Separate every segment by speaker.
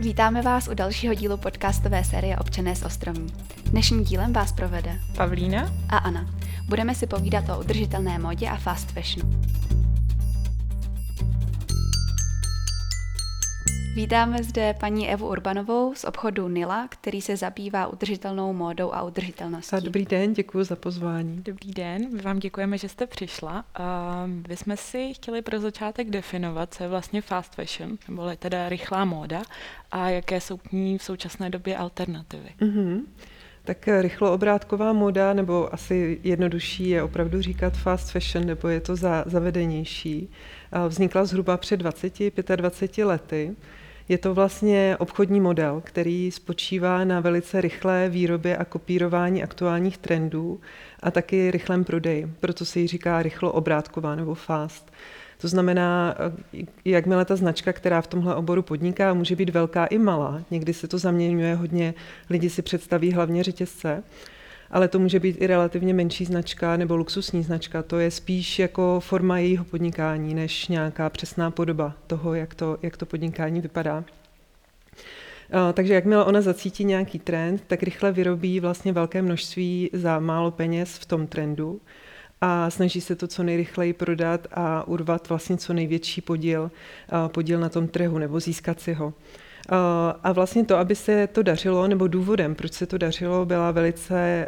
Speaker 1: Vítáme vás u dalšího dílu podcastové série Občané z Ostroví. Dnešním dílem vás provede
Speaker 2: Pavlína
Speaker 1: a Anna. Budeme si povídat o udržitelné módě a fast fashionu. Vítáme zde paní Evu Urbanovou z obchodu Nila, který se zabývá udržitelnou módou a udržitelností.
Speaker 3: Dobrý den, děkuji za pozvání.
Speaker 2: Dobrý den, my vám děkujeme, že jste přišla. Vy jsme si chtěli pro začátek definovat, co je vlastně fast fashion, nebo teda rychlá móda, a jaké jsou k ní v současné době alternativy.
Speaker 3: Tak rychloobrátková móda, nebo asi jednodušší je opravdu říkat fast fashion, nebo je to zavedenější. Vznikla zhruba před 25 lety. Je to vlastně obchodní model, který spočívá na velice rychlé výrobě a kopírování aktuálních trendů a taky rychlém prodeji. Proto se jí říká rychloobrátková nebo fast. To znamená, jakmile ta značka, která v tomhle oboru podniká, může být velká i malá. Někdy se to zaměňuje hodně, lidi si představí hlavně řetězce, ale to může být i relativně menší značka nebo luxusní značka. To je spíš jako forma jejího podnikání, než nějaká přesná podoba toho, jak to podnikání vypadá. Takže jakmile ona zacítí nějaký trend, tak rychle vyrobí vlastně velké množství za málo peněz v tom trendu a snaží se to co nejrychleji prodat a urvat vlastně co největší podíl na tom trhu nebo získat si ho. A vlastně to, aby se to dařilo, nebo důvodem, proč se to dařilo, byla velice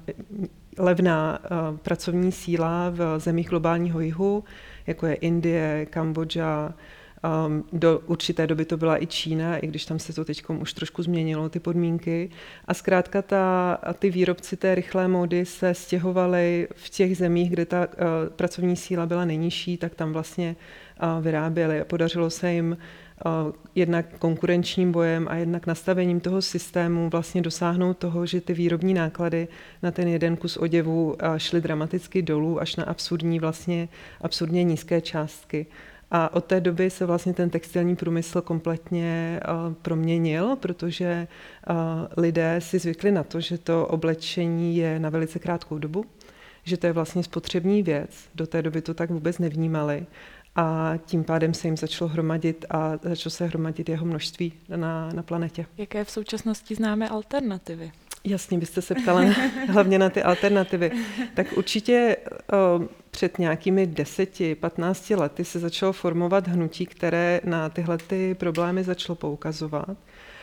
Speaker 3: levná pracovní síla v zemích globálního jihu, jako je Indie, Kambodža, do určité doby to byla i Čína, i když tam se to teď už trošku změnilo, ty podmínky. A zkrátka ty výrobci té rychlé módy se stěhovali v těch zemích, kde ta pracovní síla byla nejnižší, tak tam vlastně vyráběli. Podařilo se jim jednak konkurenčním bojem a jednak nastavením toho systému vlastně dosáhnout toho, že ty výrobní náklady na ten jeden kus oděvu šly dramaticky dolů až na absurdně nízké částky. A od té doby se vlastně ten textilní průmysl kompletně proměnil, protože lidé si zvykli na to, že to oblečení je na velice krátkou dobu, že to je vlastně spotřební věc. Do té doby to tak vůbec nevnímali. A tím pádem se jim začalo se hromadit jeho množství na planetě.
Speaker 2: Jaké v současnosti známe alternativy?
Speaker 3: Jasně, byste se ptala hlavně na ty alternativy. Tak určitě před nějakými 10-15 lety se začalo formovat hnutí, které na tyhle ty problémy začalo poukazovat.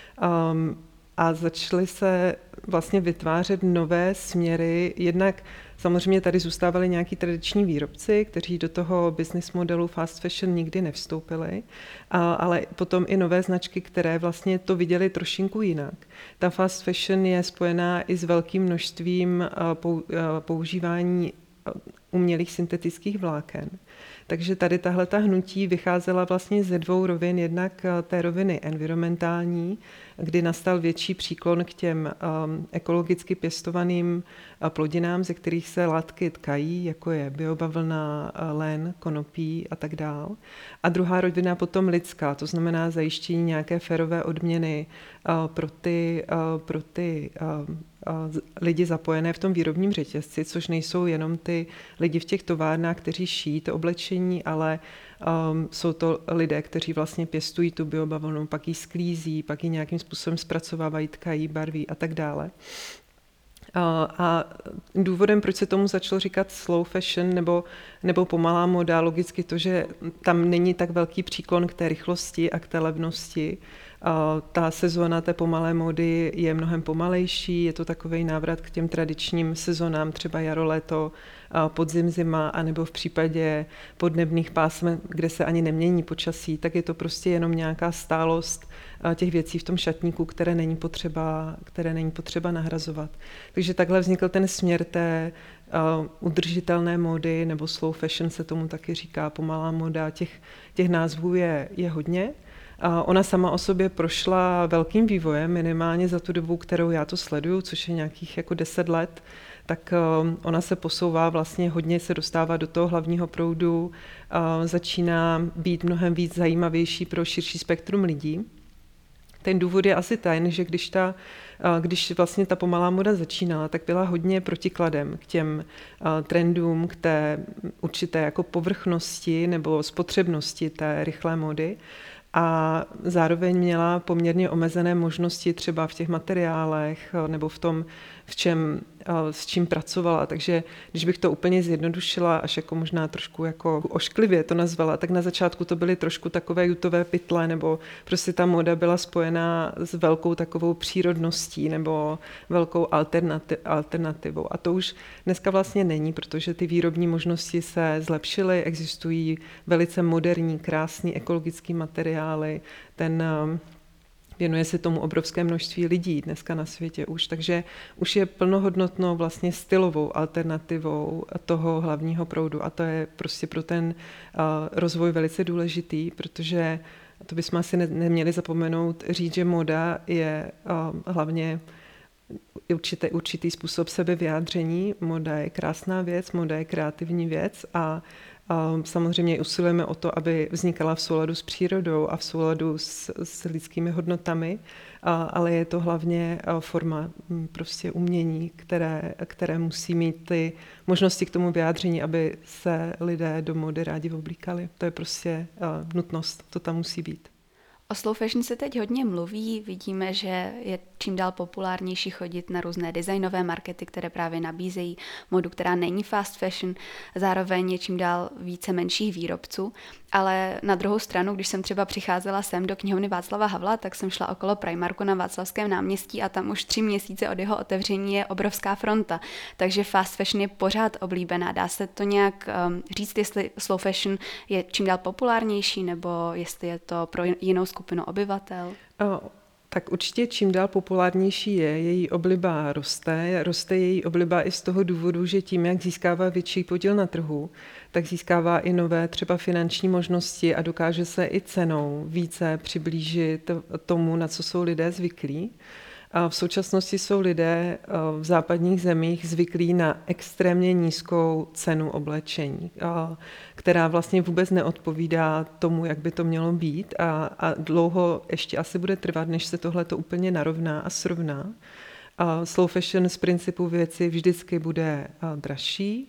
Speaker 3: A začaly se vlastně vytvářet nové směry. Jednak samozřejmě tady zůstávali nějaký tradiční výrobci, kteří do toho business modelu fast fashion nikdy nevstoupili, ale potom i nové značky, které vlastně to viděly trošinku jinak. Ta fast fashion je spojená i s velkým množstvím používání umělých syntetických vláken. Takže tady tahleta hnutí vycházela vlastně ze dvou rovin, jednak té roviny environmentální, kdy nastal větší příklon k těm ekologicky pěstovaným plodinám, ze kterých se látky tkají, jako je biobavlna, len, konopí a tak dál. A druhá rovina potom lidská, to znamená zajištění nějaké férové odměny pro ty lidi zapojené v tom výrobním řetězci, což nejsou jenom ty lidi v těch továrnách, kteří šijí to oblečení, ale jsou to lidé, kteří vlastně pěstují tu biobavlnu, pak ji sklízí, pak ji nějakým způsobem zpracovávají, tkají, barví a tak dále. A důvodem, proč se tomu začalo říkat slow fashion nebo pomalá móda, logicky to, že tam není tak velký příklon k té rychlosti a k té levnosti. Ta sezóna té pomalé módy je mnohem pomalejší, je to takový návrat k těm tradičním sezónám, třeba jaro, léto, podzim, zima, anebo v případě podnebných pásm, kde se ani nemění počasí, tak je to prostě jenom nějaká stálost těch věcí v tom šatníku, které není potřeba nahrazovat. Takže takhle vznikl ten směr té udržitelné módy, nebo slow fashion se tomu taky říká, pomalá móda, těch názvů je hodně. Ona sama o sobě prošla velkým vývojem, minimálně za tu dobu, kterou já to sleduju, což je nějakých jako 10 let, tak ona se posouvá, vlastně hodně se dostává do toho hlavního proudu, začíná být mnohem víc zajímavější pro širší spektrum lidí. Ten důvod je asi ten, že když vlastně ta pomalá móda začínala, tak byla hodně protikladem k těm trendům, k té určité jako povrchnosti nebo spotřebnosti té rychlé módy. a zároveň měla poměrně omezené možnosti třeba v těch materiálech nebo v tom, s čím pracovala. Takže když bych to úplně zjednodušila, až jako možná trošku jako ošklivě to nazvala, tak na začátku to byly trošku takové jutové pytle, nebo prostě ta móda byla spojená s velkou takovou přírodností nebo velkou alternativou. A to už dneska vlastně není, protože ty výrobní možnosti se zlepšily, existují velice moderní, krásný ekologický materiály, věnuje se tomu obrovské množství lidí dneska na světě už, takže už je plnohodnotnou vlastně stylovou alternativou toho hlavního proudu a to je prostě pro ten rozvoj velice důležitý, protože to bychom asi neměli zapomenout říct, že móda je hlavně určitý způsob sebevyjádření. Móda je krásná věc, móda je kreativní věc a samozřejmě usilujeme o to, aby vznikala v souladu s přírodou a v souladu s lidskými hodnotami, ale je to hlavně forma prostě umění, které musí mít ty možnosti k tomu vyjádření, aby se lidé do módy rádi oblíkali. To je prostě nutnost, to tam musí být.
Speaker 1: O slow fashion se teď hodně mluví, vidíme, že je čím dál populárnější chodit na různé designové markety, které právě nabízejí modu, která není fast fashion, zároveň je čím dál více menších výrobců, ale na druhou stranu, když jsem třeba přicházela sem do knihovny Václava Havla, tak jsem šla okolo Primarku na Václavském náměstí a tam už 3 měsíce od jeho otevření je obrovská fronta, takže fast fashion je pořád oblíbená. Dá se to nějak říct, jestli slow fashion je čím dál populárnější, nebo jestli je to pro jinou skupinu obyvatel?
Speaker 3: Tak určitě čím dál populárnější je, její obliba roste. Roste její obliba i z toho důvodu, že tím, jak získává větší podíl na trhu, tak získává i nové třeba finanční možnosti a dokáže se i cenou více přiblížit tomu, na co jsou lidé zvyklí. A v současnosti jsou lidé v západních zemích zvyklí na extrémně nízkou cenu oblečení, která vlastně vůbec neodpovídá tomu, jak by to mělo být a dlouho ještě asi bude trvat, než se tohle to úplně narovná a srovná. Slow fashion z principu věci vždycky bude dražší.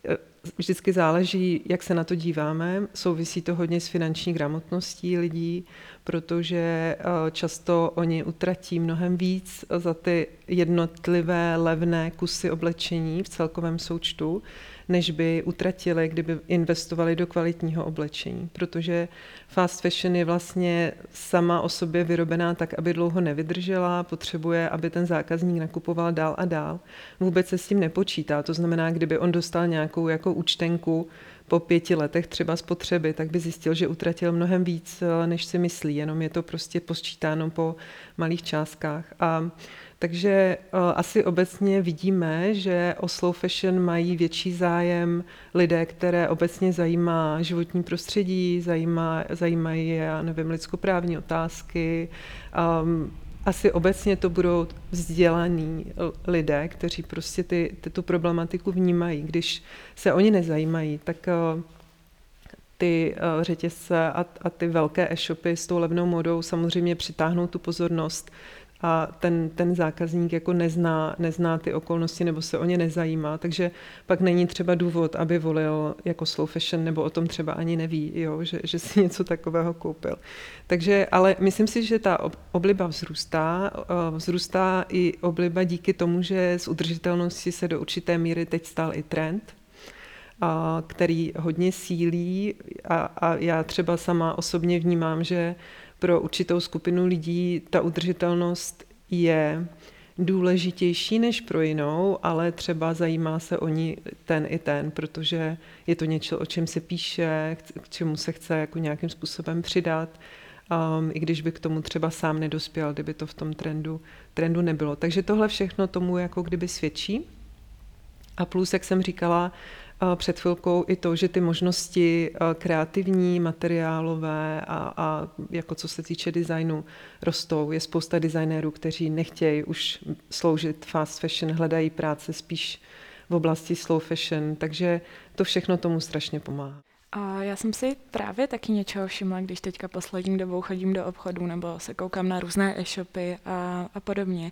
Speaker 3: Vždycky záleží, jak se na to díváme. Souvisí to hodně s finanční gramotností lidí, protože často oni utratí mnohem víc za ty jednotlivé levné kusy oblečení v celkovém součtu, než by utratili, kdyby investovali do kvalitního oblečení. Protože fast fashion je vlastně sama o sobě vyrobená tak, aby dlouho nevydržela, potřebuje, aby ten zákazník nakupoval dál a dál. Vůbec se s tím nepočítá. To znamená, kdyby on dostal nějakou jako účtenku po 5 letech třeba spotřeby, tak by zjistil, že utratil mnohem víc, než si myslí. Jenom je to prostě posčítáno po malých částkách. Takže asi obecně vidíme, že o slow fashion mají větší zájem lidé, které obecně zajímá životní prostředí, zajímají je, já nevím, lidskoprávní otázky. Asi obecně to budou vzdělaní lidé, kteří prostě tu problematiku vnímají. Když se oni nezajímají, tak ty řetězce a ty velké e-shopy s tou levnou modou samozřejmě přitáhnou tu pozornost a ten zákazník jako nezná ty okolnosti nebo se o ně nezajímá, takže pak není třeba důvod, aby volil jako slow fashion nebo o tom třeba ani neví, jo, že si něco takového koupil. Takže, ale myslím si, že ta obliba vzrůstá i obliba díky tomu, že z udržitelnosti se do určité míry teď stal i trend, který hodně sílí a já třeba sama osobně vnímám, že pro určitou skupinu lidí ta udržitelnost je důležitější než pro jinou, ale třeba zajímá se o ní ten i ten, protože je to něco, o čem se píše, k čemu se chce jako nějakým způsobem přidat, i když by k tomu třeba sám nedospěl, kdyby to v tom trendu nebylo. Takže tohle všechno tomu jako kdyby svědčí. A plus, jak jsem říkala před chvilkou, i to, že ty možnosti kreativní, materiálové a jako co se týče designu rostou. Je spousta designérů, kteří nechtějí už sloužit fast fashion, hledají práce spíš v oblasti slow fashion, takže to všechno tomu strašně pomáhá.
Speaker 2: A já jsem si právě taky něčeho všimla, když teďka poslední dobou chodím do obchodů nebo se koukám na různé e-shopy a podobně.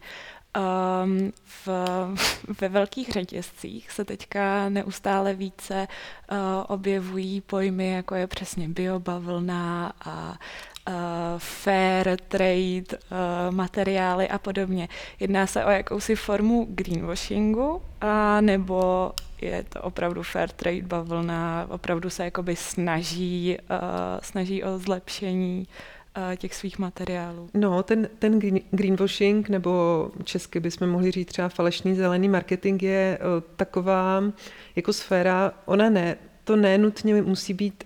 Speaker 2: Ve velkých řetězcích se teďka neustále více objevují pojmy, jako je přesně biobavlna a fair trade materiály a podobně. Jedná se o jakousi formu greenwashingu, a nebo je to opravdu fair trade bavlna, opravdu se jakoby snaží o zlepšení těch svých materiálů?
Speaker 3: No, ten greenwashing, nebo česky bychom mohli říct třeba falešný zelený marketing, je taková jako sféra, to nenutně musí být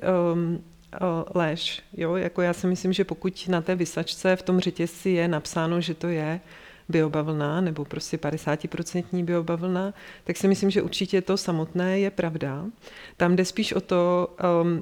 Speaker 3: lež. Jo? Jako já si myslím, že pokud na té visačce v tom řetězci je napsáno, že to je biobavlna, nebo prostě 50% biobavlna, tak si myslím, že určitě to samotné je pravda. Tam jde spíš o to,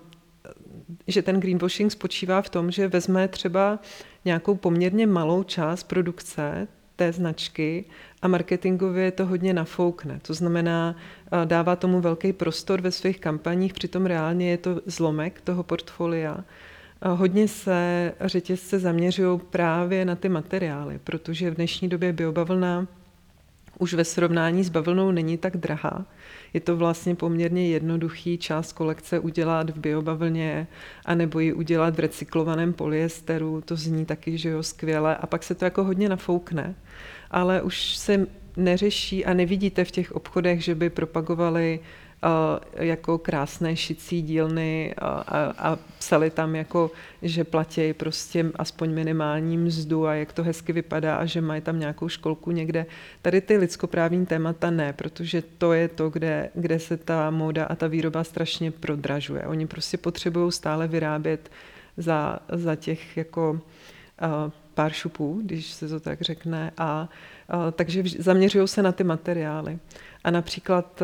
Speaker 3: že ten greenwashing spočívá v tom, že vezme třeba nějakou poměrně malou část produkce té značky a marketingově to hodně nafoukne. To znamená, dává tomu velký prostor ve svých kampaních, přitom reálně je to zlomek toho portfolia. Hodně se řetězce zaměřují právě na ty materiály, protože v dnešní době biobavlna už ve srovnání s bavlnou není tak drahá. Je to vlastně poměrně jednoduchý část kolekce udělat v biobavlně anebo ji udělat v recyklovaném polyesteru. To zní taky, že jo, skvěle. A pak se to jako hodně nafoukne. Ale už se neřeší a nevidíte v těch obchodech, že by propagovali jako krásné šicí dílny a psali tam, jako, že platí prostě aspoň minimální mzdu a jak to hezky vypadá a že mají tam nějakou školku někde. Tady ty lidskoprávní témata ne, protože to je to, kde se ta móda a ta výroba strašně prodražuje. Oni prostě potřebují stále vyrábět za těch jako pár šupů, když se to tak řekne, takže zaměřují se na ty materiály. A například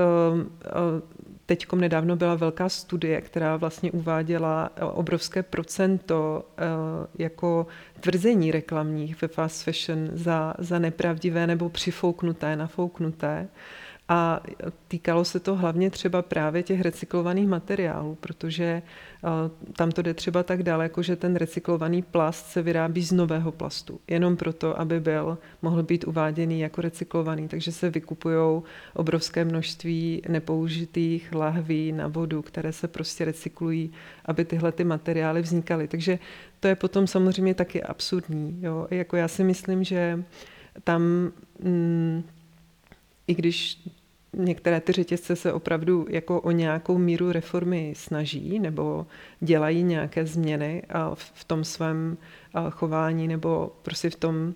Speaker 3: teďkom nedávno byla velká studie, která vlastně uváděla obrovské procento jako tvrzení reklamních ve fast fashion za nepravdivé nebo přifouknuté, nafouknuté. A týkalo se to hlavně třeba právě těch recyklovaných materiálů, protože tam to jde třeba tak daleko, že ten recyklovaný plast se vyrábí z nového plastu, jenom proto, aby mohl být uváděný jako recyklovaný. Takže se vykupujou obrovské množství nepoužitých lahví na vodu, které se prostě recyklují, aby tyhle ty materiály vznikaly. Takže to je potom samozřejmě taky absurdní. Jo? Jako já si myslím, že tam i když některé ty řetězce se opravdu jako o nějakou míru reformy snaží nebo dělají nějaké změny v tom svém chování nebo prostě v tom,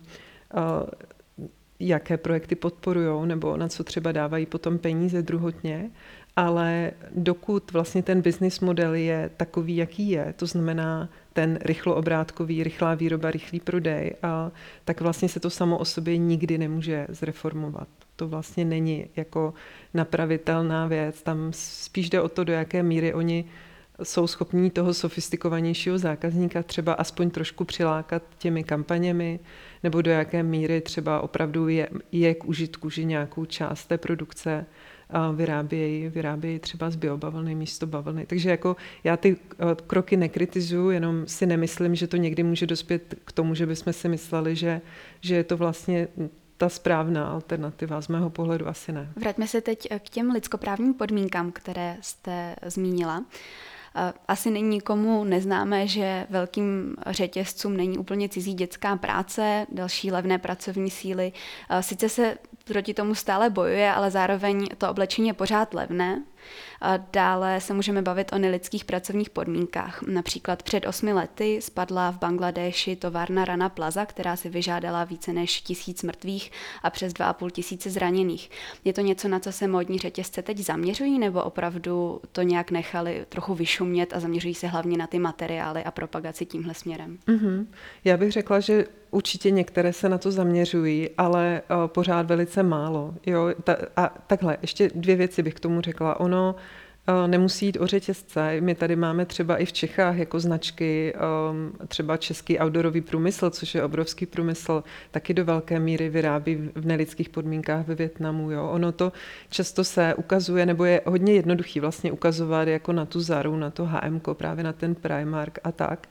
Speaker 3: jaké projekty podporujou nebo na co třeba dávají potom peníze druhotně, ale dokud vlastně ten business model je takový, jaký je, to znamená ten rychloobrátkový, rychlá výroba, rychlý prodej, tak vlastně se to samo o sobě nikdy nemůže zreformovat. To vlastně není jako napravitelná věc. Tam spíš jde o to, do jaké míry oni jsou schopní toho sofistikovanějšího zákazníka třeba aspoň trošku přilákat těmi kampaněmi, nebo do jaké míry třeba opravdu je k užitku, že nějakou část té produkce vyrábějí třeba z biobavlny místo bavlny. Takže jako já ty kroky nekritizuju, jenom si nemyslím, že to někdy může dospět k tomu, že bychom si mysleli, že je to vlastně ta správná alternativa. Z mého pohledu asi ne.
Speaker 1: Vraťme se teď k těm lidskoprávním podmínkám, které jste zmínila. Asi není nikomu neznámé, že velkým řetězcům není úplně cizí dětská práce, další levné pracovní síly. Sice se proti tomu stále bojuje, ale zároveň to oblečení je pořád levné. Dále se můžeme bavit o nelidských pracovních podmínkách. Například před 8 lety spadla v Bangladéši továrna Rana Plaza, která si vyžádala více než 1000 mrtvých a přes 2500 zraněných. Je to něco, na co se módní řetězce teď zaměřují, nebo opravdu to nějak nechali trochu vyšumět a zaměřují se hlavně na ty materiály a propagaci tímhle směrem?
Speaker 3: Já bych řekla, že určitě některé se na to zaměřují, ale pořád velice málo. Jo? A takhle, ještě 2 věci bych k tomu řekla. Ono nemusí jít o řetězce. My tady máme třeba i v Čechách jako značky, třeba český outdoorový průmysl, což je obrovský průmysl, taky do velké míry vyrábí v nelidských podmínkách ve Vietnamu. Jo. Ono to často se ukazuje, nebo je hodně jednoduchý vlastně ukazovat jako na tu Zaru, na to H&M, právě na ten Primark a tak.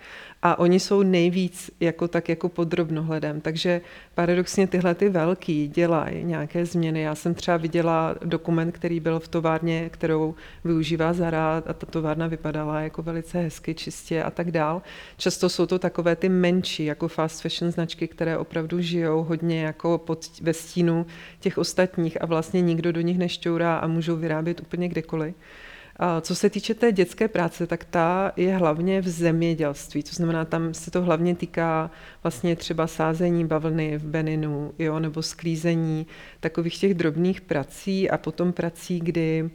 Speaker 3: A oni jsou nejvíc jako pod drobnohledem. Takže paradoxně tyhle ty velký dělají nějaké změny. Já jsem třeba viděla dokument, který byl v továrně, kterou využívá Zara, a ta továrna vypadala jako velice hezky, čistě a tak dál. Často jsou to takové ty menší, jako fast fashion značky, které opravdu žijou hodně jako ve stínu těch ostatních a vlastně nikdo do nich nešťourá a můžou vyrábět úplně kdekoliv. A co se týče té dětské práce, tak ta je hlavně v zemědělství, to znamená, tam se to hlavně týká vlastně třeba sázení bavlny v Beninu, jo, nebo sklízení takových těch drobných prací a potom prací, kdy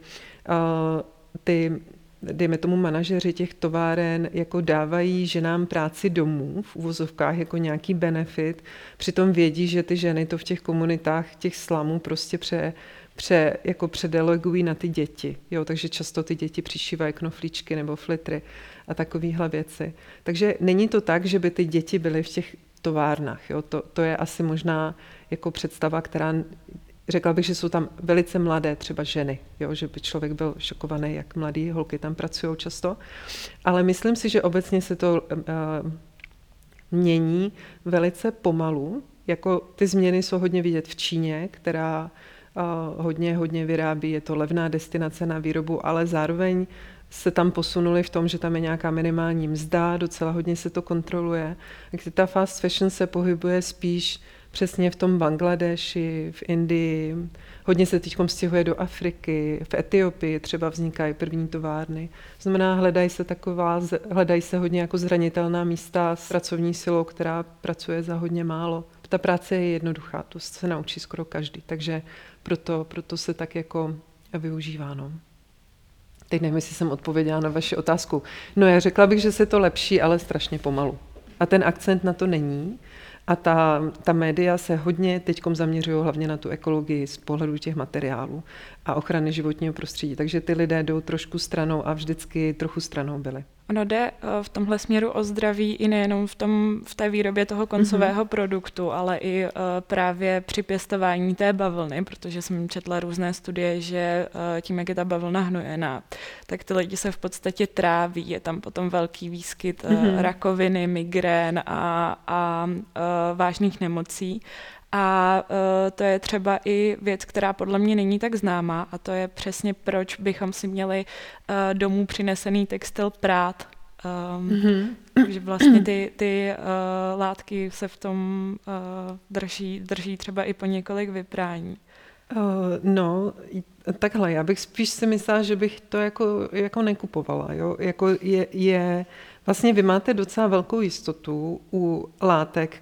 Speaker 3: dejme tomu manažeři těch továren jako dávají ženám práci domů v uvozovkách jako nějaký benefit, přitom vědí, že ty ženy to v těch komunitách těch slamů prostě předelegují na ty děti. Jo, takže často ty děti přišívají knoflíčky nebo flitry a takovéhle věci. Takže není to tak, že by ty děti byly v těch továrnách. Jo. To je asi možná jako představa, která řekla bych, že jsou tam velice mladé třeba ženy, jo, že by člověk byl šokovaný, jak mladý holky tam pracují často. Ale myslím si, že obecně se to mění velice pomalu. Jako ty změny jsou hodně vidět v Číně, která hodně vyrábí, je to levná destinace na výrobu, ale zároveň se tam posunuli v tom, že tam je nějaká minimální mzda, docela hodně se to kontroluje. Ta fast fashion se pohybuje spíš přesně v tom Bangladeši, v Indii, hodně se teď stěhuje do Afriky, v Etiopii třeba vznikají první továrny. To znamená, hledají se hodně jako zranitelná místa s pracovní silou, která pracuje za hodně málo. Ta práce je jednoduchá, to se naučí skoro každý, takže proto se tak jako využívá. No. Teď nevím, jestli jsem odpověděla na vaši otázku. No já řekla bych, že se to lepší, ale strašně pomalu. A ten akcent na to není. A ta média se hodně teďkom zaměřují hlavně na tu ekologii z pohledu těch materiálů a ochrany životního prostředí. Takže ty lidé jdou trošku stranou a vždycky trochu stranou byli.
Speaker 2: Ono jde v tomhle směru o zdraví i nejenom v té výrobě toho koncového produktu, ale i právě při pěstování té bavlny, protože jsem četla různé studie, že tím, jak je ta bavlna hnojená, tak ty lidi se v podstatě tráví, je tam potom velký výskyt rakoviny, migrén a vážných nemocí. A to je třeba i věc, která podle mě není tak známá, a to je přesně proč bychom si měli domů přinesený textil prát. Že vlastně ty látky se v tom drží třeba i po několik vyprání.
Speaker 3: No, takhle, já bych spíš si myslela, že bych to jako nekupovala. Jo? Jako vlastně vy máte docela velkou jistotu u látek,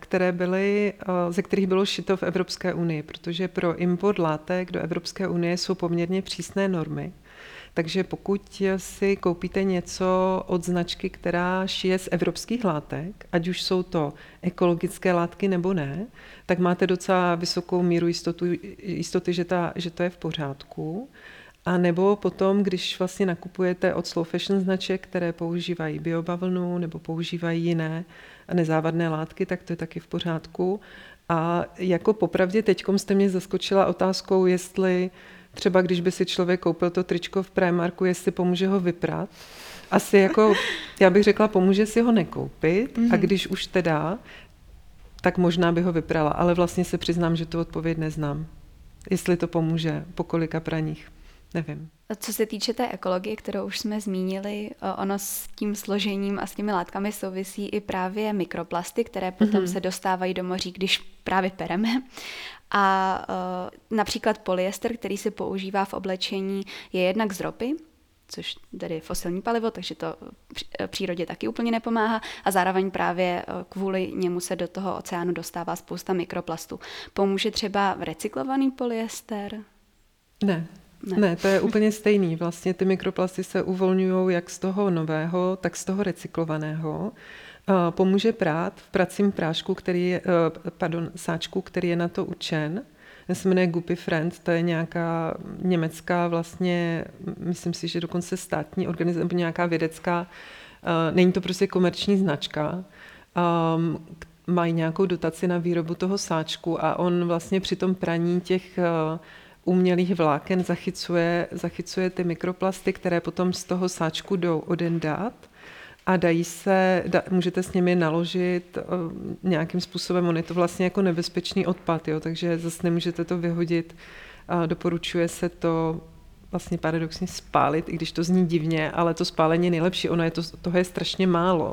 Speaker 3: ze kterých bylo šito v Evropské unii, protože pro import látek do Evropské unie jsou poměrně přísné normy. Takže pokud si koupíte něco od značky, která šije z evropských látek, ať už jsou to ekologické látky nebo ne, tak máte docela vysokou míru jistoty, že to je v pořádku. A nebo potom, když vlastně nakupujete od slow fashion značek, které používají biobavlnu nebo používají jiné nezávadné látky, tak to je taky v pořádku. A jako popravdě teďkom jste mě zaskočila otázkou, jestli třeba když by si člověk koupil to tričko v Primarku, jestli pomůže ho vyprat. Asi jako, já bych řekla, pomůže si ho nekoupit a když už teda, tak možná by ho vyprala. Ale vlastně se přiznám, že tu odpověď neznám. Jestli to pomůže, po kolika praních. Nevím.
Speaker 1: Co se týče té ekologie, kterou už jsme zmínili, ono s tím složením a s těmi látkami souvisí i právě mikroplasty, které potom se dostávají do moří, když právě pereme. A například polyester, který se používá v oblečení, je jednak z ropy, což tedy fosilní palivo, takže to přírodě taky úplně nepomáhá a zároveň právě kvůli němu se do toho oceánu dostává spousta mikroplastů. Pomůže třeba recyklovaný polyester?
Speaker 3: Ne, to je úplně stejný. Vlastně ty mikroplasty se uvolňují jak z toho nového, tak z toho recyklovaného. Pomůže prát v pracím prášku, sáčku, který je na to určen. Den se jmenuje Guppy Friends, to je nějaká německá vlastně, myslím si, že dokonce státní organizace, nebo nějaká vědecká, není to prostě komerční značka, mají nějakou dotaci na výrobu toho sáčku a on vlastně při tom praní těch umělých vláken zachycuje ty mikroplasty, které potom z toho sáčku jdou odendát a můžete s nimi naložit nějakým způsobem, on je to vlastně jako nebezpečný odpad, jo, takže zase nemůžete to vyhodit. Doporučuje se to vlastně paradoxně spálit, i když to zní divně, ale to spálení je nejlepší, toho je strašně málo.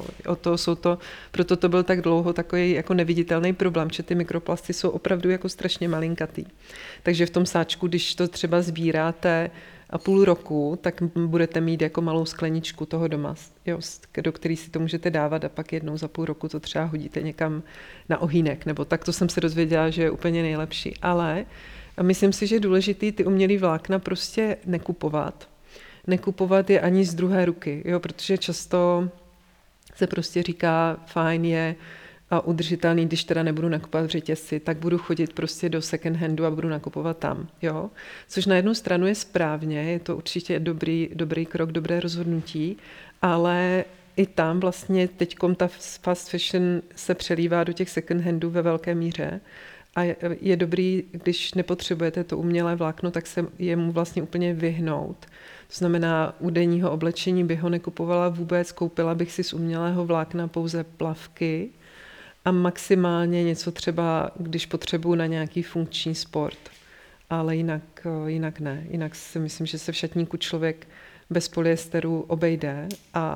Speaker 3: Proto to byl tak dlouho takový jako neviditelný problém, že ty mikroplasty jsou opravdu jako strašně malinkatý. Takže v tom sáčku, když to třeba sbíráte půl roku, tak budete mít jako malou skleničku toho doma, jo, do který si to můžete dávat a pak jednou za půl roku to třeba hodíte někam na ohýnek, nebo tak to jsem se dozvěděla, že je úplně nejlepší. Ale myslím si, že je důležitý ty umělý vlákna prostě nekupovat. Nekupovat je ani z druhé ruky, jo, protože často se prostě říká, fajn je a udržitelný, když teda nebudu nakupovat v řetězci, tak budu chodit prostě do second handu a budu nakupovat tam, jo. Což na jednu stranu je správně, je to určitě dobrý krok, dobré rozhodnutí, ale i tam vlastně teďkom ta fast fashion se přelívá do těch second handů ve velké míře. A je dobrý, když nepotřebujete to umělé vlákno, tak se jemu vlastně úplně vyhnout. To znamená, u denního oblečení bych ho nekupovala vůbec, koupila bych si z umělého vlákna pouze plavky a maximálně něco třeba, když potřebuju na nějaký funkční sport. Ale jinak ne. Jinak si myslím, že se v šatníku člověk bez polyesteru obejde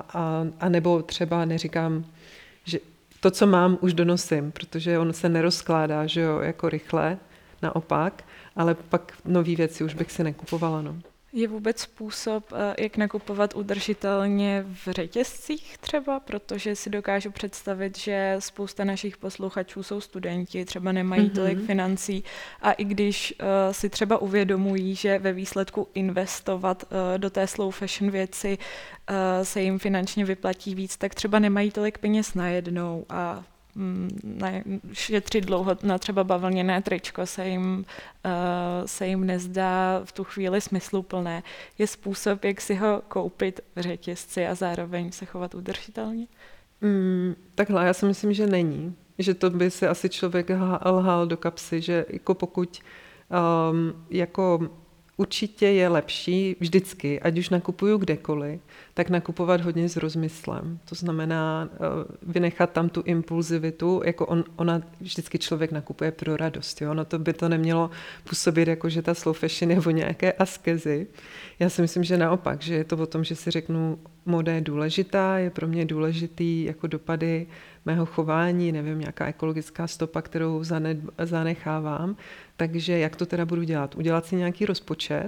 Speaker 3: a nebo třeba neříkám, že to, co mám, už donosím, protože on se nerozkládá, že jo, jako rychle, naopak, ale pak nový věci už bych si nekupovala, no.
Speaker 2: Je vůbec způsob, jak nakupovat udržitelně v řetězcích třeba, protože si dokážu představit, že spousta našich posluchačů jsou studenti, třeba nemají tolik financí a i když si třeba uvědomují, že ve výsledku investovat do té slow fashion věci se jim finančně vyplatí víc, tak třeba nemají tolik peněz najednou a šetřit dlouho na třeba bavlněné tričko se jim nezdá v tu chvíli smysluplné. Je způsob, jak si ho koupit v řetězci a zároveň se chovat udržitelně?
Speaker 3: Takhle, já si myslím, že není. Že to by si asi člověk lhal do kapsy, že jako pokud jako určitě je lepší vždycky, ať už nakupuju kdekoliv, tak nakupovat hodně s rozmyslem. To znamená vynechat tam tu impulzivitu, jako ona vždycky člověk nakupuje pro radost. Jo? No to by to nemělo působit jako, že ta slow fashion je o nějaké askezi. Já si myslím, že naopak, že je to o tom, že si řeknu, moda je důležitá, je pro mě důležitý jako dopady mého chování, nevím, nějaká ekologická stopa, kterou zanechávám. Takže jak to teda budu dělat? Udělat si nějaký rozpočet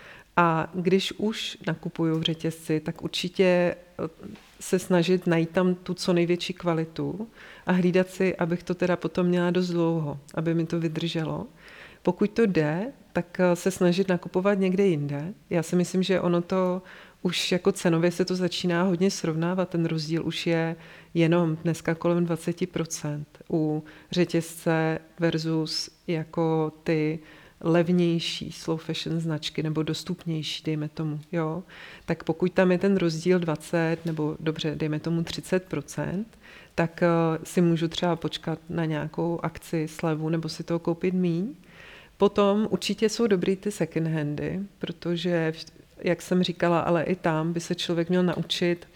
Speaker 3: a když už nakupuju v řetězci, tak určitě se snažit najít tam tu co největší kvalitu a hlídat si, abych to teda potom měla dost dlouho, aby mi to vydrželo. Pokud to jde, tak se snažit nakupovat někde jinde. Já si myslím, že ono to už jako cenově se to začíná hodně srovnávat. Ten rozdíl už je jenom dneska kolem 20% u řetězce versus jako ty levnější slow fashion značky nebo dostupnější, dejme tomu, jo. Tak pokud tam je ten rozdíl 20 nebo dobře, dejme tomu 30%, tak si můžu třeba počkat na nějakou akci, slevu nebo si to koupit míň. Potom určitě jsou dobrý ty second handy, protože, jak jsem říkala, ale i tam by se člověk měl naučit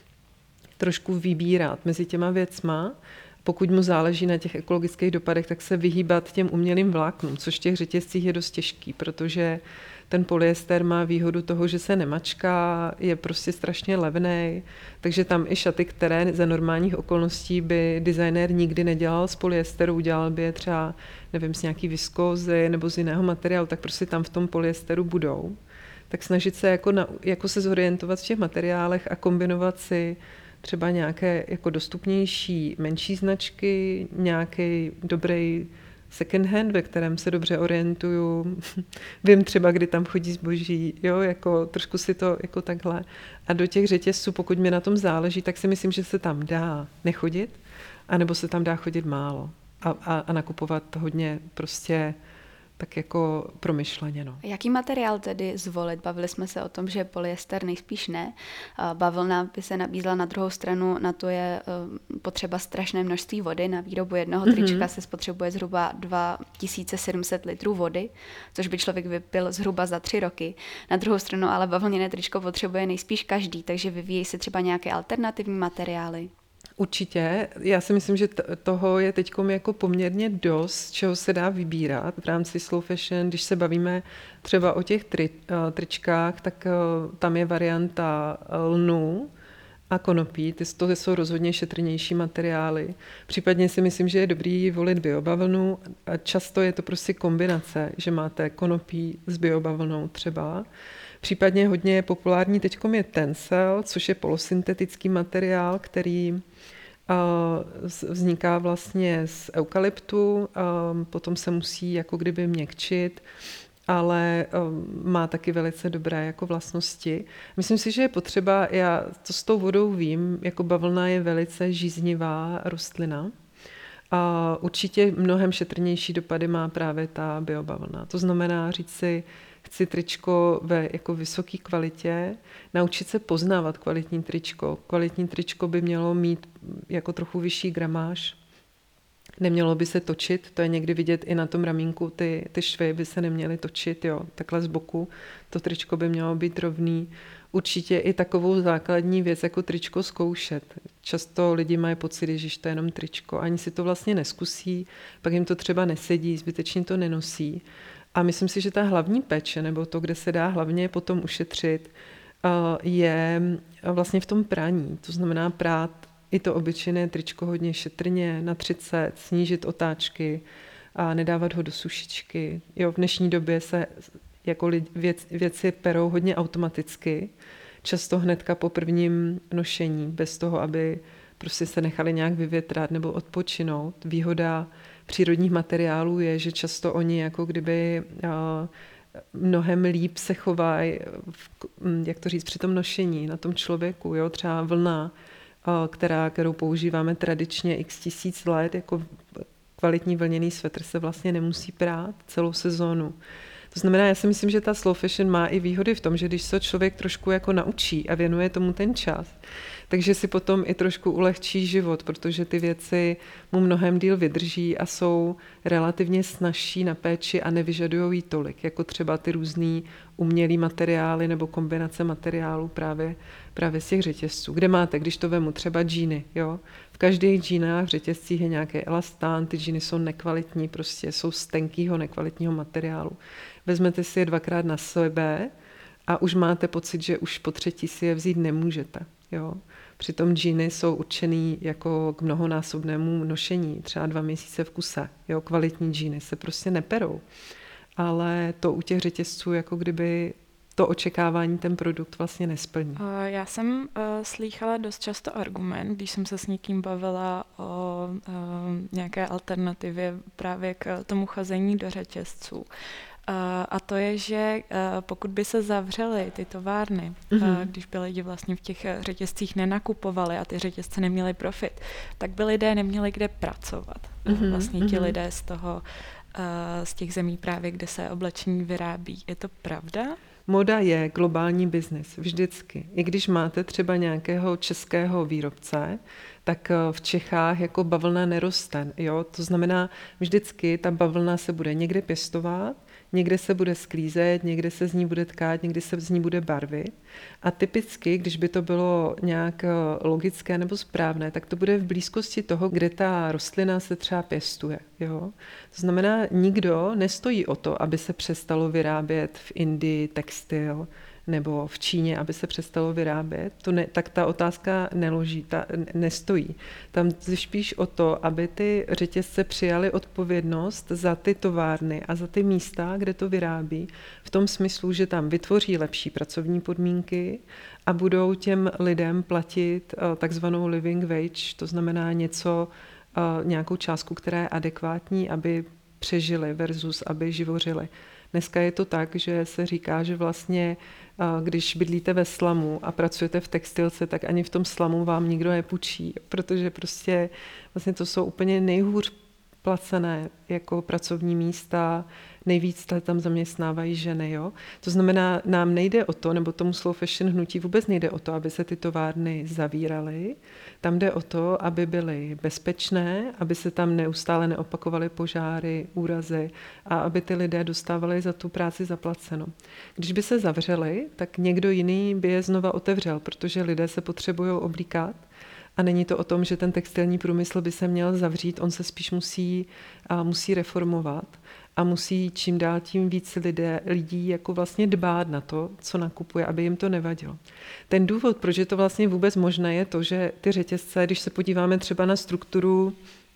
Speaker 3: trošku vybírat mezi těma věcma. Pokud mu záleží na těch ekologických dopadech, tak se vyhýbat těm umělým vláknům, což v těch řetězcích je dost těžký, protože ten polyester má výhodu toho, že se nemačká, je prostě strašně levnej, takže tam i šaty, které za normálních okolností by designér nikdy nedělal z polyesteru, udělal by je třeba, nevím, z nějaký viskózy nebo z jiného materiálu, tak prostě tam v tom polyesteru budou. Tak snažit se jako se zorientovat v těch materiálech a kombinovat si třeba nějaké jako dostupnější menší značky, nějaký dobrý second hand, ve kterém se dobře orientuju. Vím třeba, kdy tam chodí zboží, jo, jako trošku si to jako takhle. A do těch řetězců, pokud mi na tom záleží, tak si myslím, že se tam dá nechodit, anebo se tam dá chodit málo a nakupovat hodně prostě tak jako promyšleně. No.
Speaker 1: Jaký materiál tedy zvolit? Bavili jsme se o tom, že polyester nejspíš ne. Bavlna by se nabízela na druhou stranu, na to je potřeba strašné množství vody. Na výrobu jednoho trička se spotřebuje zhruba 2700 litrů vody, což by člověk vypil zhruba za 3 roky. Na druhou stranu ale bavlněné tričko potřebuje nejspíš každý, takže vyvíjí se třeba nějaké alternativní materiály.
Speaker 3: Určitě. Já si myslím, že toho je teď jako poměrně dost, čeho se dá vybírat v rámci slow fashion. Když se bavíme třeba o těch tričkách, tak tam je varianta lnu a konopí. To jsou rozhodně šetrnější materiály. Případně si myslím, že je dobrý volit biobavlnu. A často je to prostě kombinace, že máte konopí s biobavlnou třeba. Případně hodně populární teďkom je tencel, což je polosyntetický materiál, který vzniká vlastně z eukalyptu, potom se musí jako kdyby měkčit, ale má taky velice dobré jako vlastnosti. Myslím si, že je potřeba, já to s tou vodou vím, jako bavlna je velice žíznivá rostlina. A určitě mnohem šetrnější dopady má právě ta biobavlna. To znamená říct si, chci tričko ve jako vysoké kvalitě, naučit se poznávat kvalitní tričko. Kvalitní tričko by mělo mít jako trochu vyšší gramáž, nemělo by se točit, to je někdy vidět i na tom ramínku, ty švy by se neměly točit, jo, takhle z boku, to tričko by mělo být rovný. Určitě i takovou základní věc jako tričko zkoušet. Často lidi mají pocit, že to je jenom tričko, ani si to vlastně neskusí, pak jim to třeba nesedí, zbytečně to nenosí. A myslím si, že ta hlavní péče, nebo to, kde se dá hlavně potom ušetřit, je vlastně v tom praní. To znamená prát i to obyčejné tričko hodně šetrně na 30, snížit otáčky a nedávat ho do sušičky. Jo, v dnešní době se jako věci perou hodně automaticky, často hnedka po prvním nošení, bez toho, aby prostě se nechali nějak vyvětrat nebo odpočinout. Výhoda přírodních materiálů je, že často oni jako kdyby mnohem líp se chovají, jak to říct, při tom nošení na tom člověku. Jo? Třeba vlna, kterou používáme tradičně x tisíc let, jako kvalitní vlněný svetr se vlastně nemusí prát celou sezónu. To znamená, já si myslím, že ta slow fashion má i výhody v tom, že když se člověk trošku jako naučí a věnuje tomu ten čas, takže si potom i trošku ulehčí život, protože ty věci mu mnohem díl vydrží a jsou relativně snazší na péči a nevyžadují jí tolik, jako třeba ty různý umělý materiály nebo kombinace materiálů právě z těch řetězců. Kde máte, když to vemu, třeba džíny, jo? V každých džínách v řetězcích je nějaký elastán, ty džíny jsou nekvalitní, prostě jsou z tenkýho nekvalitního materiálu. Vezmete si je 2krát na sebe a už máte pocit, že už po třetí si je vzít nemůžete, jo? Přitom džíny jsou určený jako k mnohonásobnému nošení, třeba 2 měsíce v kuse. Jo? Kvalitní džíny se prostě neperou. Ale to u těch řetězců, jako kdyby to očekávání ten produkt vlastně nesplní.
Speaker 2: Já jsem slýchala dost často argument, když jsem se s někým bavila o nějaké alternativě právě k tomu chození do řetězců. A to je, že pokud by se zavřely ty továrny, když by lidi vlastně v těch řetězcích nenakupovali a ty řetězce neměly profit, tak by lidé neměli kde pracovat. Vlastně ti lidé z těch zemí právě, kde se oblečení vyrábí. Je to pravda?
Speaker 3: Moda je globální biznis, vždycky. I když máte třeba nějakého českého výrobce, tak v Čechách jako bavlna neroste. Jo? To znamená, vždycky ta bavlna se bude někde pěstovat, někde se bude sklízet, někde se z ní bude tkát, někde se z ní bude barvit. A typicky, když by to bylo nějak logické nebo správné, tak to bude v blízkosti toho, kde ta rostlina se třeba pěstuje. Jo? To znamená, nikdo nestojí o to, aby se přestalo vyrábět v Indii textil, nebo v Číně, aby se přestalo vyrábět, tak ta otázka nestojí. Tam spíš o to, aby ty řetězce přijaly odpovědnost za ty továrny a za ty místa, kde to vyrábí, v tom smyslu, že tam vytvoří lepší pracovní podmínky a budou těm lidem platit takzvanou living wage, to znamená nějakou částku, která je adekvátní, aby přežili versus aby živořili. Dneska je to tak, že se říká, že vlastně, když bydlíte ve slamu a pracujete v textilce, tak ani v tom slamu vám nikdo nepůjčí, protože prostě vlastně to jsou úplně nejhůř placené jako pracovní místa, nejvíc tam zaměstnávají ženy. Jo? To znamená, nám nejde o to, nebo tomu slow fashion hnutí vůbec nejde o to, aby se ty továrny zavíraly. Tam jde o to, aby byly bezpečné, aby se tam neustále neopakovaly požáry, úrazy a aby ty lidé dostávali za tu práci zaplaceno. Když by se zavřely, tak někdo jiný by je znova otevřel, protože lidé se potřebují oblíkat. A není to o tom, že ten textilní průmysl by se měl zavřít, on se spíš musí reformovat a musí čím dál tím víc lidí jako vlastně dbát na to, co nakupuje, aby jim to nevadilo. Ten důvod, proč je to vlastně vůbec možné, je to, že ty řetězce, když se podíváme třeba na strukturu,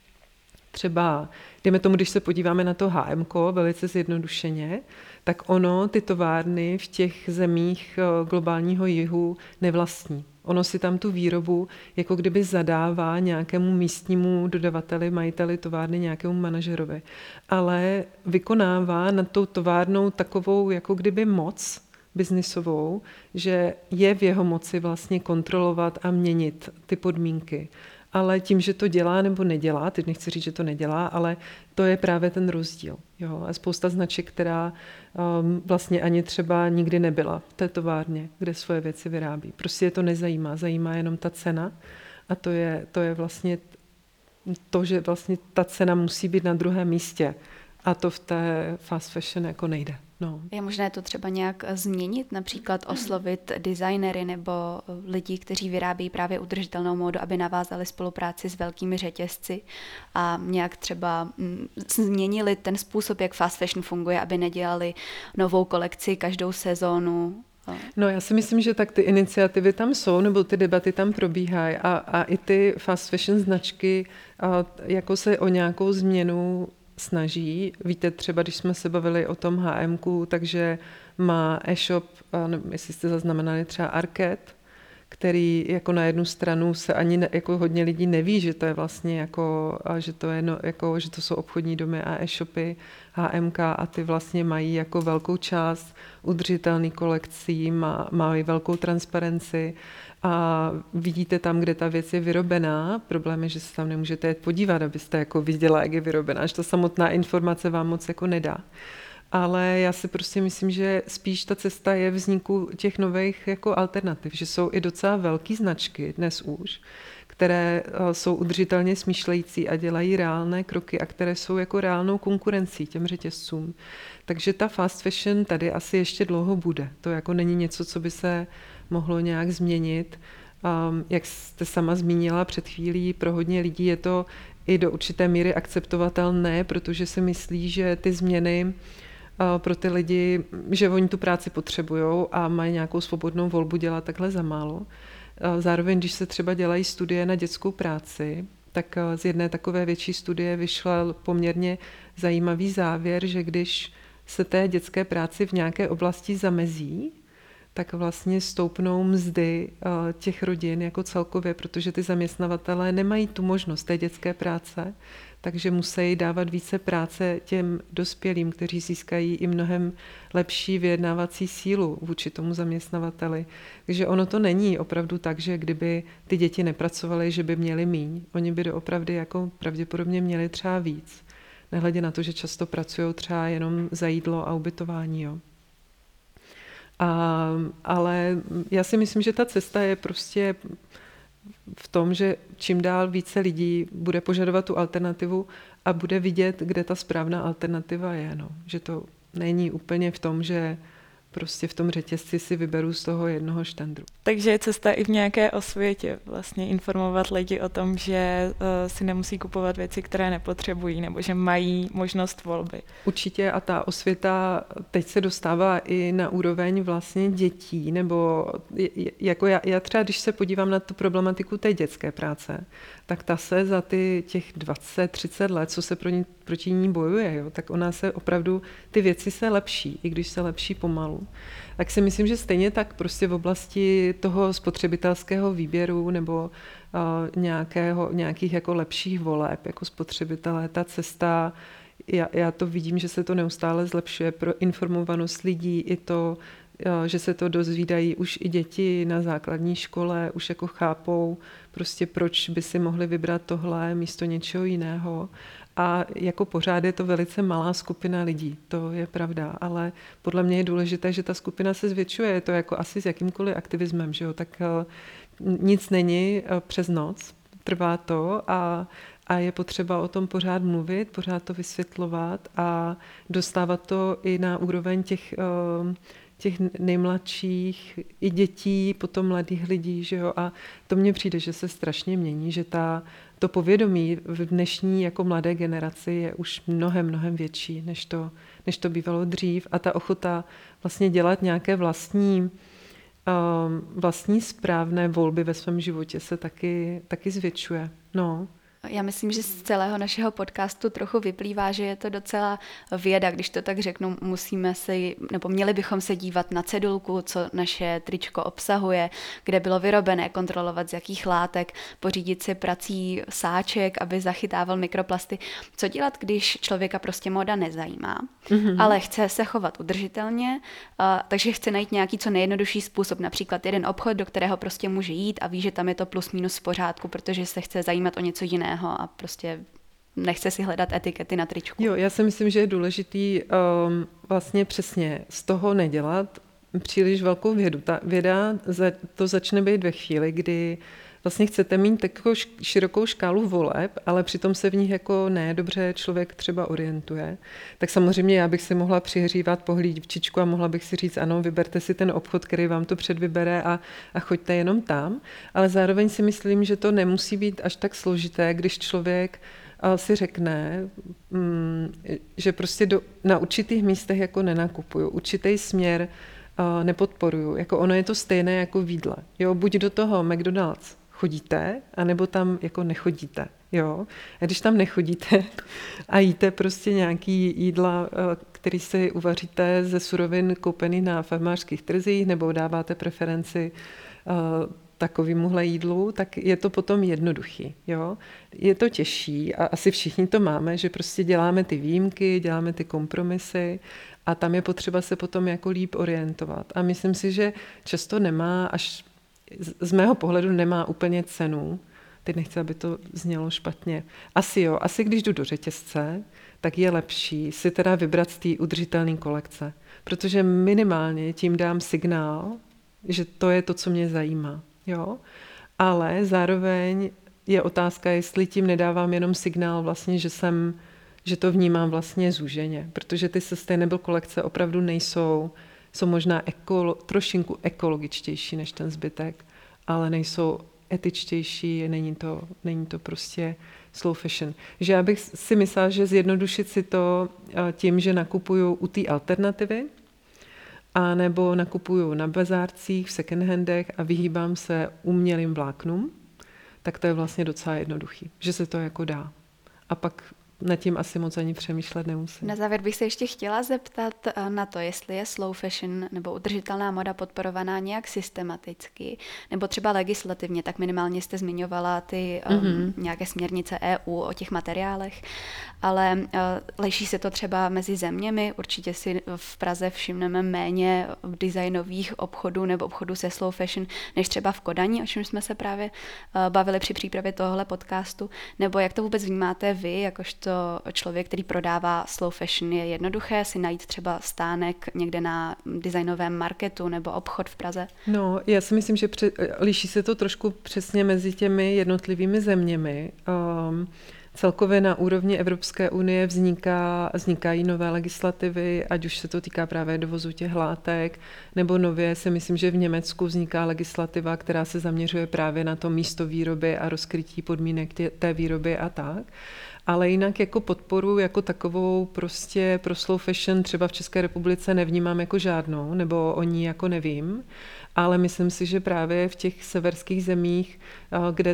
Speaker 3: třeba, dejme tomu, když se podíváme na to HMko, velice zjednodušeně, tak ty továrny v těch zemích globálního jihu nevlastní. Ono si tam tu výrobu jako kdyby zadává nějakému místnímu dodavateli, majiteli továrny, nějakému manažerovi. Ale vykonává nad tou továrnou takovou jako kdyby moc biznisovou, že je v jeho moci vlastně kontrolovat a měnit ty podmínky. Ale tím, že to dělá nebo nedělá, teď nechci říct, že to nedělá, ale to je právě ten rozdíl. Jo? A spousta značek, která vlastně ani třeba nikdy nebyla v té továrně, kde svoje věci vyrábí. Prostě je to nezajímá, zajímá jenom ta cena a to je vlastně to, že vlastně ta cena musí být na druhém místě a to v té fast fashion jako nejde. No.
Speaker 1: Je možné to třeba nějak změnit, například oslovit designery nebo lidi, kteří vyrábí právě udržitelnou módu, aby navázali spolupráci s velkými řetězci a nějak třeba změnili ten způsob, jak fast fashion funguje, aby nedělali novou kolekci každou sezónu.
Speaker 3: No, já si myslím, že tak ty iniciativy tam jsou, nebo ty debaty tam probíhají a i ty fast fashion značky jako se o nějakou změnu snaží. Víte, třeba když jsme se bavili o tom HMku, takže má e-shop, jestli jste zaznamenali třeba Arket, který jako na jednu stranu se ani jako hodně lidí neví, že to je vlastně jako, že to je jako, že to jsou obchodní domy a e-shopy HMK a ty vlastně mají jako velkou část udržitelných kolekcí, mají velkou transparenci a vidíte tam, kde ta věc je vyrobená. Problém je, že se tam nemůžete jet podívat, abyste jako viděla, jak je vyrobená, že ta samotná informace vám moc jako nedá. Ale já si prostě myslím, že spíš ta cesta je vzniku těch nových jako alternativ, že jsou i docela velký značky dnes už, které jsou udržitelně smýšlející a dělají reálné kroky a které jsou jako reálnou konkurencí těm řetězcům. Takže ta fast fashion tady asi ještě dlouho bude. To jako není něco, co by se mohlo nějak změnit. Jak jste sama zmínila před chvílí, pro hodně lidí je to i do určité míry akceptovatelné, protože si myslí, že ty změny pro ty lidi, že oni tu práci potřebujou a mají nějakou svobodnou volbu dělat takhle za málo. Zároveň, když se třeba dělají studie na dětskou práci, tak z jedné takové větší studie vyšel poměrně zajímavý závěr, že když se té dětské práci v nějaké oblasti zamezí, tak vlastně stoupnou mzdy těch rodin jako celkově, protože ty zaměstnavatelé nemají tu možnost té dětské práce, takže musí dávat více práce těm dospělým, kteří získají i mnohem lepší vyjednávací sílu vůči tomu zaměstnavateli. Takže ono to není opravdu tak, že kdyby ty děti nepracovaly, že by měly míň. Oni by doopravdy jako pravděpodobně měli třeba víc. Nehledě na to, že často pracují třeba jenom za jídlo a ubytování. Jo. Ale já si myslím, že ta cesta je prostě v tom, že čím dál více lidí bude požadovat tu alternativu a bude vidět, kde ta správná alternativa je. No. Že to není úplně v tom, že prostě v tom řetězci si vyberu z toho jednoho štendru.
Speaker 2: Takže je cesta i v nějaké osvětě, vlastně informovat lidi o tom, že si nemusí kupovat věci, které nepotřebují, nebo že mají možnost volby.
Speaker 3: Určitě a ta osvěta teď se dostává i na úroveň vlastně dětí, nebo jako já třeba, když se podívám na tu problematiku té dětské práce, tak ta se za těch 20-30 let, co se proti ní bojuje, jo, tak ona se opravdu, ty věci se lepší, i když se lepší pomalu. Tak si myslím, že stejně tak prostě v oblasti toho spotřebitelského výběru nebo nějakých jako lepších voleb jako spotřebitelé, ta cesta, já to vidím, že se to neustále zlepšuje pro informovanost lidí, i to, že se to dozvídají už i děti na základní škole, už jako chápou prostě proč by si mohli vybrat tohle místo něčeho jiného. A jako pořád je to velice malá skupina lidí, to je pravda, ale podle mě je důležité, že ta skupina se zvětšuje, je to jako asi s jakýmkoliv aktivismem, že jo, tak nic není přes noc, trvá to a je potřeba o tom pořád mluvit, pořád to vysvětlovat a dostávat to i na úroveň těch nejmladších, i dětí, potom mladých lidí, že jo, a to mně přijde, že se strašně mění, že to povědomí v dnešní jako mladé generaci je už mnohem větší, než to bývalo dřív a ta ochota vlastně dělat nějaké vlastní správné volby ve svém životě se taky zvětšuje. No.
Speaker 1: Já myslím, že z celého našeho podcastu trochu vyplývá, že je to docela věda, když to tak řeknu, měli bychom se dívat na cedulku, co naše tričko obsahuje, kde bylo vyrobené, kontrolovat z jakých látek, pořídit si prací sáček, aby zachytával mikroplasty. Co dělat, když člověka prostě móda nezajímá, ale chce se chovat udržitelně, takže chce najít nějaký co nejjednodušší způsob, například jeden obchod, do kterého prostě může jít a ví, že tam je to plus minus v pořádku, protože se chce zajímat o něco jiného a prostě nechce si hledat etikety na tričku.
Speaker 3: Jo, já si myslím, že je důležitý vlastně přesně z toho nedělat příliš velkou vědu. Ta věda to začne být ve chvíli, kdy vlastně chcete mít takovou širokou škálu voleb, ale přitom se v nich jako dobře člověk třeba orientuje. Tak samozřejmě já bych si mohla přihřívat pohlídčičku a mohla bych si říct, ano, vyberte si ten obchod, který vám to předvybere a choďte jenom tam. Ale zároveň si myslím, že to nemusí být až tak složité, když člověk si řekne, že prostě na určitých místech jako nenakupuju, určitý směr nepodporuju. Jako ono je to stejné jako v jídle. Jo, buď do toho McDonald's chodíte, anebo tam jako nechodíte. Jo? A když tam nechodíte a jíte prostě nějaký jídla, který si uvaříte ze surovin koupených na farmářských trzích, nebo dáváte preferenci takovémuhle jídlu, tak je to potom jednoduchý. Jo? Je to těžší a asi všichni to máme, že prostě děláme ty výjimky, děláme ty kompromisy a tam je potřeba se potom jako líp orientovat. A myslím si, že často nemá z mého pohledu nemá úplně cenu. Teď nechci, aby to znělo špatně. Asi když jdu do řetězce, tak je lepší si teda vybrat z té udržitelné kolekce. Protože minimálně tím dám signál, že to je to, co mě zajímá. Jo? Ale zároveň je otázka, jestli tím nedávám jenom signál vlastně, že to vnímám vlastně zúženě. Protože ty sustainable kolekce opravdu jsou možná trošinku ekologičtější než ten zbytek, ale nejsou etičtější, není to prostě slow fashion. Že já bych si myslela, že zjednodušit si to tím, že nakupuju u té alternativy, a nebo nakupuju na bazárcích, v second handech a vyhýbám se umělým vláknům, tak to je vlastně docela jednoduchý, že se to jako dá. A pak nad tím asi moc ani přemýšlet nemusím.
Speaker 1: Na závěr bych se ještě chtěla zeptat na to, jestli je slow fashion nebo udržitelná moda podporovaná nějak systematicky, nebo třeba legislativně, tak minimálně jste zmiňovala ty nějaké směrnice EU o těch materiálech, ale liší se to třeba mezi zeměmi, určitě si v Praze všimneme méně designových obchodů nebo obchodů se slow fashion, než třeba v Kodani, o čem jsme se právě bavili při přípravě tohohle podcastu, nebo jak to vůbec vnímáte vy, jakožto člověk, který prodává slow fashion, je jednoduché si najít třeba stánek někde na designovém marketu nebo obchod v Praze? No,
Speaker 3: já si myslím, že liší se to trošku přesně mezi těmi jednotlivými zeměmi. Celkově na úrovni Evropské unie vznikají nové legislativy, ať už se to týká právě dovozu těch látek, nebo nově si myslím, že v Německu vzniká legislativa, která se zaměřuje právě na to místo výroby a rozkrytí podmínek té výroby a tak. Ale jinak jako podporu jako takovou prostě pro slow fashion třeba v České republice nevnímám jako žádnou, nebo o ní jako nevím, ale myslím si, že právě v těch severských zemích, kde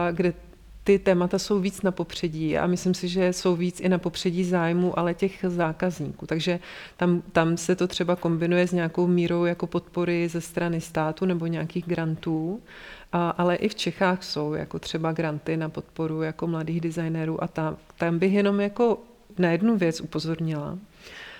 Speaker 3: ty témata jsou víc na popředí a myslím si, že jsou víc i na popředí zájmu, ale těch zákazníků. Takže tam se to třeba kombinuje s nějakou mírou jako podpory ze strany státu nebo nějakých grantů, ale i v Čechách jsou jako třeba granty na podporu jako mladých designérů a tam bych jenom jako na jednu věc upozornila.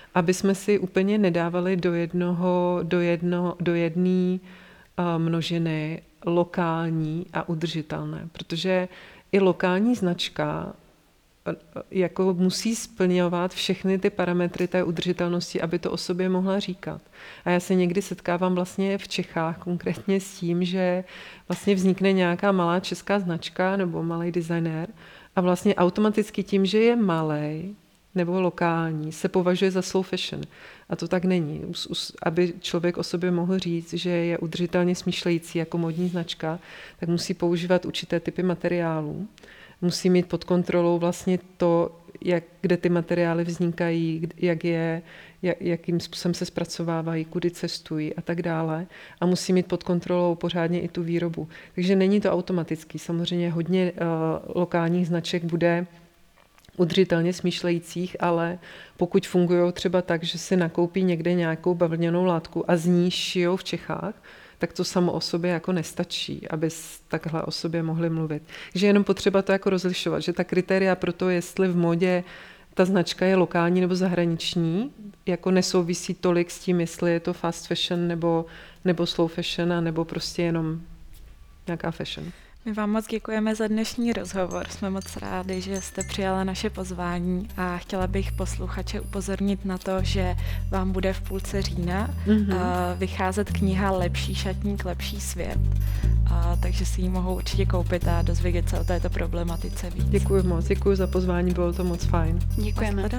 Speaker 3: aby jsme si úplně nedávali do jedné množiny lokální a udržitelné, protože i lokální značka jako musí splňovat všechny ty parametry té udržitelnosti, aby to o sobě mohla říkat. A já se někdy setkávám vlastně v Čechách konkrétně s tím, že vlastně vznikne nějaká malá česká značka nebo malý designér a vlastně automaticky tím, že je malej nebo lokální, se považuje za slow fashion. A to tak není. Aby člověk o sobě mohl říct, že je udržitelně smýšlející jako módní značka, tak musí používat určité typy materiálů. Musí mít pod kontrolou vlastně to, kde ty materiály vznikají, jakým způsobem se zpracovávají, kudy cestují a tak dále. A musí mít pod kontrolou pořádně i tu výrobu. Takže není to automatický. Samozřejmě hodně lokálních značek bude udržitelně smýšlejících, ale pokud fungují třeba tak, že si nakoupí někde nějakou bavlněnou látku a z ní šijou v Čechách, tak to samo o sobě jako nestačí, aby takhle o sobě mohli mluvit. Takže jenom potřeba to jako rozlišovat, že ta kritéria pro to, jestli v modě ta značka je lokální nebo zahraniční, jako nesouvisí tolik s tím, jestli je to fast fashion nebo slow fashion, nebo prostě jenom nějaká fashion.
Speaker 2: My vám moc děkujeme za dnešní rozhovor. Jsme moc rádi, že jste přijala naše pozvání a chtěla bych posluchače upozornit na to, že vám bude v půlce října vycházet kniha Lepší šatník, lepší svět. Takže si ji mohou určitě koupit a dozvědět se o této problematice víc.
Speaker 3: Děkuji moc, děkuji za pozvání, bylo to moc fajn.
Speaker 1: Děkujeme.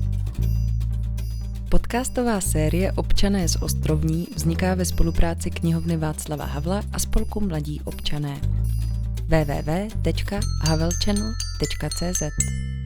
Speaker 4: Podcastová série Občané z Ostrovní vzniká ve spolupráci knihovny Václava Havla a spolku Mladí občané. www.havelchannel.cz